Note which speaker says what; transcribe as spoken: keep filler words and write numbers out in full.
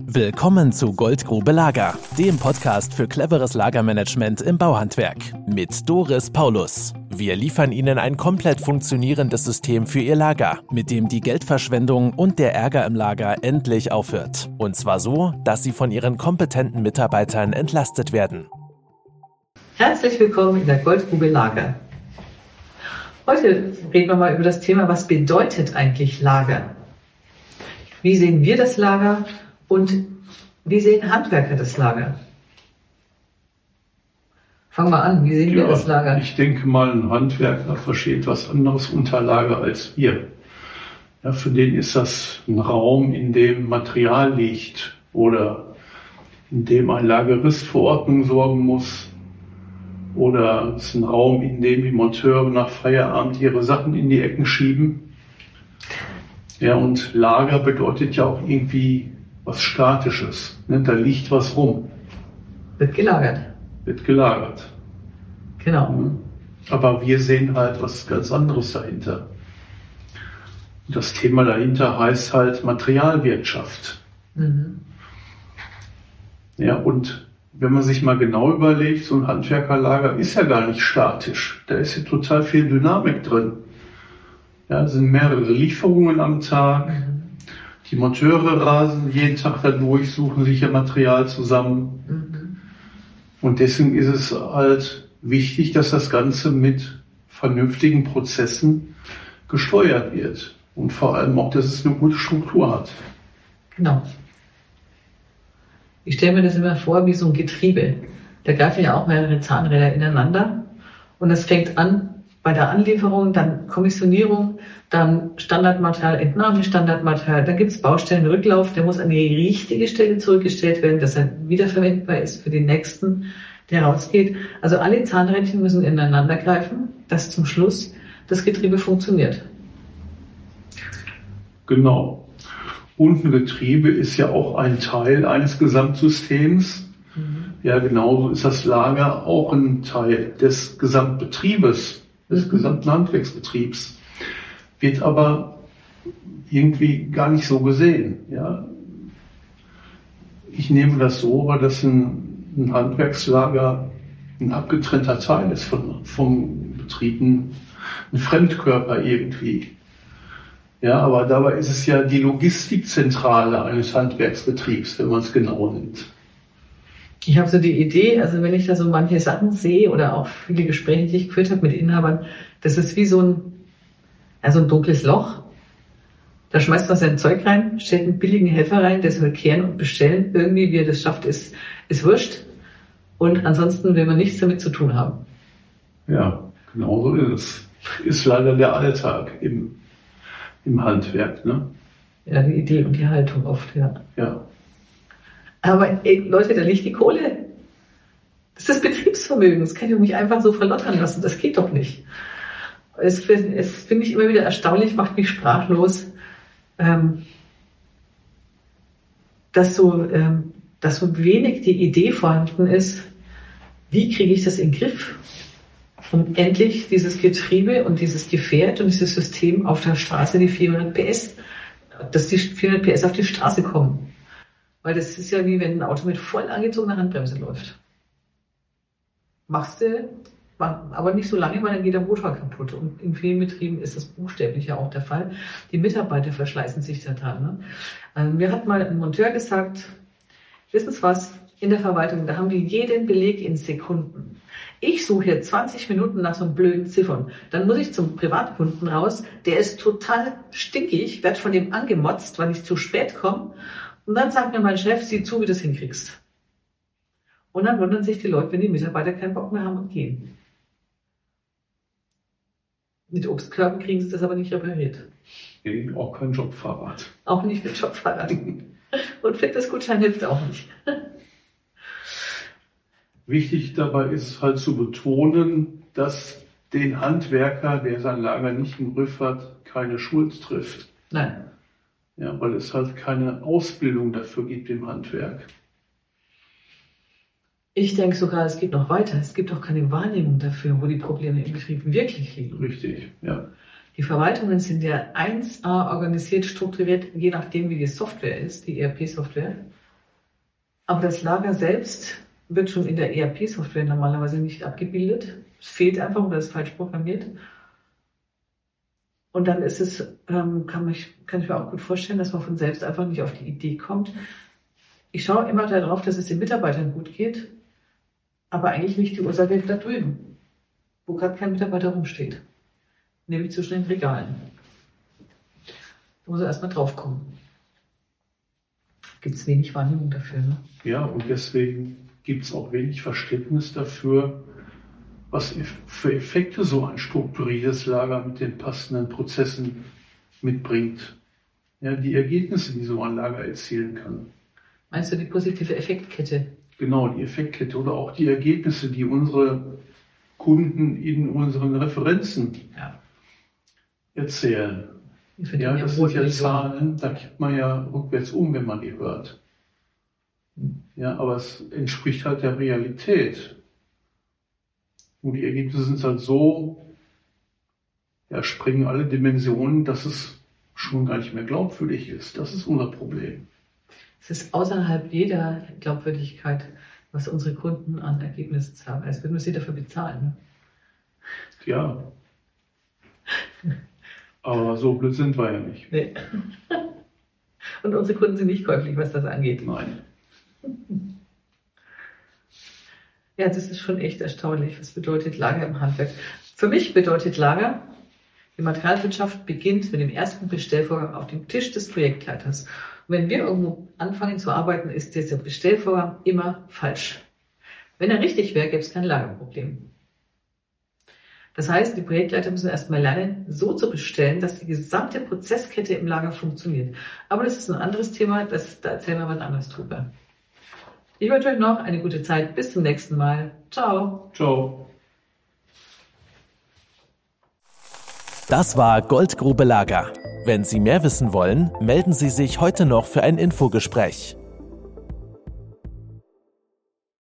Speaker 1: Willkommen zu Goldgrube Lager, dem Podcast für cleveres Lagermanagement im Bauhandwerk mit Doris Paulus. Wir liefern Ihnen ein komplett funktionierendes System für Ihr Lager, mit dem die Geldverschwendung und der Ärger im Lager endlich aufhört. Und zwar so, dass Sie von Ihren kompetenten Mitarbeitern entlastet werden.
Speaker 2: Herzlich willkommen in der Goldgrube Lager. Heute reden wir mal über das Thema, was bedeutet eigentlich Lager? Wie sehen wir das Lager und wie sehen Handwerker das Lager? Fangen wir an, wie sehen ja, wir das Lager?
Speaker 3: Ich denke mal, ein Handwerker versteht was anderes unter Lager als wir. Ja, für den ist das ein Raum, in dem Material liegt oder in dem ein Lagerist für Ordnung sorgen muss. Oder es ist ein Raum, in dem die Monteure nach Feierabend ihre Sachen in die Ecken schieben. Ja, und Lager bedeutet ja auch irgendwie was Statisches. Ne? Da liegt was rum.
Speaker 2: Wird gelagert.
Speaker 3: Wird gelagert.
Speaker 2: Genau.
Speaker 3: Aber wir sehen halt was ganz anderes dahinter. Und das Thema dahinter heißt halt Materialwirtschaft. Mhm. Ja, und wenn man sich mal genau überlegt, so ein Handwerkerlager ist ja gar nicht statisch. Da ist ja total viel Dynamik drin. Ja, es sind mehrere Lieferungen am Tag. Mhm. Die Monteure rasen jeden Tag da durch, suchen sich ja Material zusammen. Mhm. Und deswegen ist es halt wichtig, dass das Ganze mit vernünftigen Prozessen gesteuert wird. Und vor allem auch, dass es eine gute Struktur hat.
Speaker 2: Genau. Ich stelle mir das immer vor wie so ein Getriebe. Da greifen ja auch mehrere Zahnräder ineinander. Und das fängt an bei der Anlieferung, dann Kommissionierung, dann Standardmaterial, Entnahme, Standardmaterial. Dann gibt es Baustellenrücklauf, der muss an die richtige Stelle zurückgestellt werden, dass er wiederverwendbar ist für den nächsten, der rausgeht. Also alle Zahnrädchen müssen ineinander greifen, dass zum Schluss das Getriebe funktioniert.
Speaker 3: Genau. Und ein Getriebe ist ja auch ein Teil eines Gesamtsystems. Mhm. Ja, genauso ist das Lager auch ein Teil des Gesamtbetriebes, des mhm. gesamten Handwerksbetriebs. Wird aber irgendwie gar nicht so gesehen. Ja. Ich nehme das so, weil das ein, ein Handwerkslager ein abgetrennter Teil ist von, vom Betrieb, ein, ein Fremdkörper irgendwie. Ja, aber dabei ist es ja die Logistikzentrale eines Handwerksbetriebs, wenn man es genau nimmt.
Speaker 2: Ich habe so die Idee, also wenn ich da so manche Sachen sehe oder auch viele Gespräche, die ich geführt habe mit Inhabern, das ist wie so ein, also ein dunkles Loch. Da schmeißt man sein Zeug rein, stellt einen billigen Helfer rein, der soll kehren und bestellen. Irgendwie, wie er das schafft, ist, ist wurscht. Und ansonsten will man nichts damit zu tun haben.
Speaker 3: Ja, genau so ist es. Ist leider der Alltag im Im Handwerk, ne?
Speaker 2: Ja, die Idee und die Haltung oft, ja.
Speaker 3: Ja.
Speaker 2: Aber ey, Leute, da liegt die Kohle. Das ist das Betriebsvermögen. Das kann ich mich einfach so verlottern lassen. Das geht doch nicht. Es, es finde ich immer wieder erstaunlich, macht mich sprachlos, ähm, dass so, ähm, dass so wenig die Idee vorhanden ist, wie kriege ich das in den Griff? Um endlich dieses Getriebe und dieses Gefährt und dieses System auf der Straße, die vierhundert P S, dass die vierhundert P S auf die Straße kommen. Weil das ist ja wie wenn ein Auto mit voll angezogener Handbremse läuft. Machst du, aber nicht so lange, weil dann geht der Motor kaputt. Und in vielen Betrieben ist das buchstäblich ja auch der Fall. Die Mitarbeiter verschleißen sich total. Ne? Also mir hat mal ein Monteur gesagt, wissen Sie was, in der Verwaltung, da haben die jeden Beleg in Sekunden. Ich suche hier zwanzig Minuten nach so einem blöden Ziffern. Dann muss ich zum Privatkunden raus. Der ist total stinkig, wird von dem angemotzt, weil ich zu spät komme. Und dann sagt mir mein Chef, sieh zu, wie du das hinkriegst. Und dann wundern sich die Leute, wenn die Mitarbeiter keinen Bock mehr haben und gehen. Mit Obstkörben kriegen sie das aber nicht repariert.
Speaker 3: Nee, auch kein Jobfahrrad.
Speaker 2: Auch nicht mit Jobfahrrad. Und Fitnessgutschein hilft auch nicht.
Speaker 3: Wichtig dabei ist halt zu betonen, dass den Handwerker, der sein Lager nicht im Griff hat, keine Schuld trifft.
Speaker 2: Nein.
Speaker 3: Ja, weil es halt keine Ausbildung dafür gibt im Handwerk.
Speaker 2: Ich denke sogar, es geht noch weiter. Es gibt auch keine Wahrnehmung dafür, wo die Probleme im Betrieb wirklich liegen.
Speaker 3: Richtig, ja.
Speaker 2: Die Verwaltungen sind ja eins a organisiert, strukturiert, je nachdem, wie die Software ist, die E R P-Software. Aber das Lager selbst wird schon in der E R P-Software normalerweise nicht abgebildet. Es fehlt einfach oder ist falsch programmiert. Und dann ist es, ähm, kann, mich, kann ich mir auch gut vorstellen, dass man von selbst einfach nicht auf die Idee kommt. Ich schaue immer darauf, dass es den Mitarbeitern gut geht, aber eigentlich liegt die Ursache da drüben, wo gerade kein Mitarbeiter rumsteht, nämlich zwischen den Regalen. Da muss er erstmal drauf kommen. Gibt es wenig Wahrnehmung dafür. Ne?
Speaker 3: Ja, und deswegen gibt es auch wenig Verständnis dafür, was für Effekte so ein strukturiertes Lager mit den passenden Prozessen mitbringt. Ja, die Ergebnisse, die so ein Lager erzielen kann.
Speaker 2: Meinst du die positive Effektkette?
Speaker 3: Genau, die Effektkette oder auch die Ergebnisse, die unsere Kunden in unseren Referenzen ja. erzählen. Ja, das sind ja Zahlen, da kippt man ja rückwärts um, wenn man die hört. Ja, aber es entspricht halt der Realität. Und die Ergebnisse sind halt so, ja, sprengen alle Dimensionen, dass es schon gar nicht mehr glaubwürdig ist. Das ist unser Problem.
Speaker 2: Es ist außerhalb jeder Glaubwürdigkeit, was unsere Kunden an Ergebnissen haben. Als würden wir sie dafür bezahlen. Ne?
Speaker 3: Ja. Aber so blöd sind wir ja nicht.
Speaker 2: Nee. Und unsere Kunden sind nicht käuflich, was das angeht.
Speaker 3: Nein.
Speaker 2: Ja, das ist schon echt erstaunlich. Was bedeutet Lager im Handwerk? Für mich bedeutet Lager, die Materialwirtschaft beginnt mit dem ersten Bestellvorgang auf dem Tisch des Projektleiters. Und wenn wir irgendwo anfangen zu arbeiten, ist dieser Bestellvorgang immer falsch. Wenn er richtig wäre, gäbe es kein Lagerproblem. Das heißt, die Projektleiter müssen erstmal lernen, so zu bestellen, dass die gesamte Prozesskette im Lager funktioniert. Aber das ist ein anderes Thema, das, da erzählen wir was anderes drüber. Ich wünsche euch noch eine gute Zeit. Bis zum nächsten Mal. Ciao.
Speaker 3: Ciao.
Speaker 1: Das war Goldgrube Lager. Wenn Sie mehr wissen wollen, melden Sie sich heute noch für ein Infogespräch.